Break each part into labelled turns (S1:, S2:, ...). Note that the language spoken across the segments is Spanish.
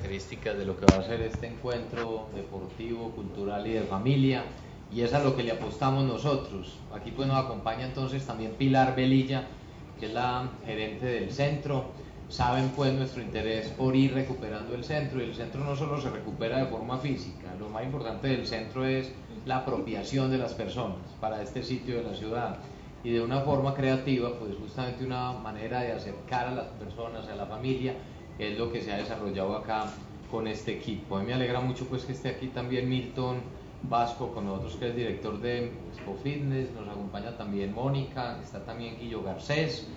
S1: características de lo que va a ser este encuentro deportivo, cultural y de familia, y es a lo que le apostamos nosotros. Aquí pues nos acompaña entonces también Pilar Velilla, que es la gerente del centro. Saben pues nuestro interés por ir recuperando el centro, y el centro no solo se recupera de forma física, lo más importante del centro es la apropiación de las personas para este sitio de la ciudad, y de una forma creativa, pues justamente una manera de acercar a las personas, a la familia, es lo que se ha desarrollado acá con este equipo. A mí me alegra mucho pues que esté aquí también Milton Vasco con nosotros, que es director de Expo Fitness. Nos acompaña también Mónica, está también Guillo Garcés,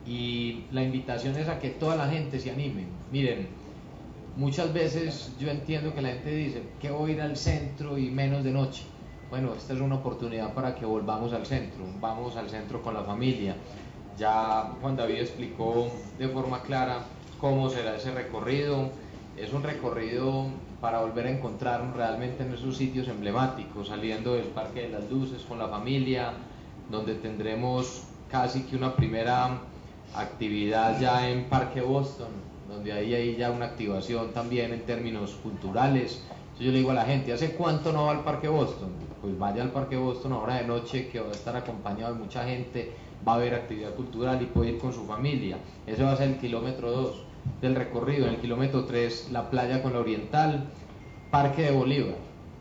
S1: y la invitación es a que toda la gente se anime. Miren, muchas veces yo entiendo que la gente dice que voy a ir al centro y menos de noche. Bueno, esta es una oportunidad para que volvamos al centro, vamos al centro con la familia. Ya Juan David explicó de forma clara cómo será ese recorrido. Es un recorrido para volver a encontrarnos realmente en esos sitios emblemáticos, saliendo del Parque de las Luces con la familia, donde tendremos casi que una primera actividad ya en Parque Boston, donde hay ya una activación también en términos culturales. Entonces yo le digo a la gente, ¿hace cuánto no va al Parque Boston? Pues vaya al Parque Boston ahora de noche, que va a estar acompañado de mucha gente, va a haber actividad cultural y puede ir con su familia. Ese va a ser el kilómetro 2 del recorrido. En el kilómetro 3, la playa con la Oriental, Parque de Bolívar.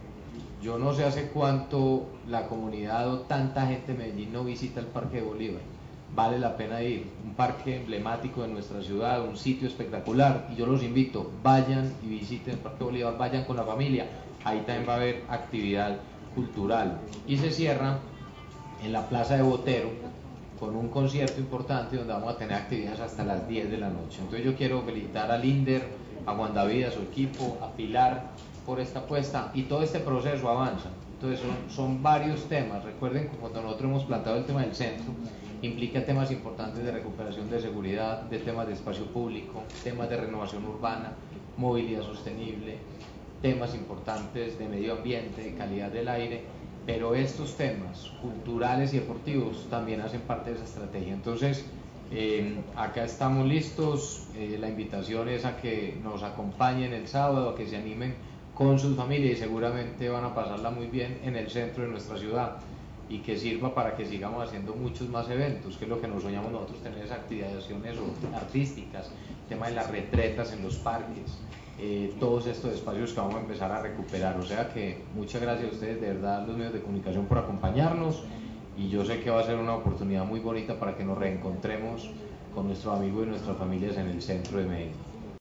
S1: Yo no sé hace cuánto la comunidad o tanta gente de Medellín no visita el Parque de Bolívar. Vale la pena ir, un parque emblemático de nuestra ciudad, un sitio espectacular, y yo los invito, vayan y visiten el Parque Bolívar, vayan con la familia, ahí también va a haber actividad cultural. Y se cierra en la Plaza de Botero con un concierto importante donde vamos a tener actividades hasta las 10 de la noche. Entonces yo quiero felicitar a Linder, a Juan David, a su equipo, a Pilar por esta apuesta, y todo este proceso avanza. Entonces son varios temas. Recuerden que cuando nosotros hemos planteado el tema del centro, implica temas importantes de recuperación de seguridad, de temas de espacio público, temas de renovación urbana, movilidad sostenible, temas importantes de medio ambiente, de calidad del aire, pero estos temas culturales y deportivos también hacen parte de esa estrategia. Entonces, acá estamos listos. La invitación es a que nos acompañen el sábado, a que se animen con sus familias, y seguramente van a pasarla muy bien en el centro de nuestra ciudad, y que sirva para que sigamos haciendo muchos más eventos, que es lo que nos soñamos nosotros, tener esas actividades artísticas, el tema de las retretas en los parques, todos estos espacios que vamos a empezar a recuperar. O sea que muchas gracias a ustedes, de verdad, los medios de comunicación, por acompañarnos, y yo sé que va a ser una oportunidad muy bonita para que nos reencontremos con nuestros amigos y nuestras familias en el centro de Medellín.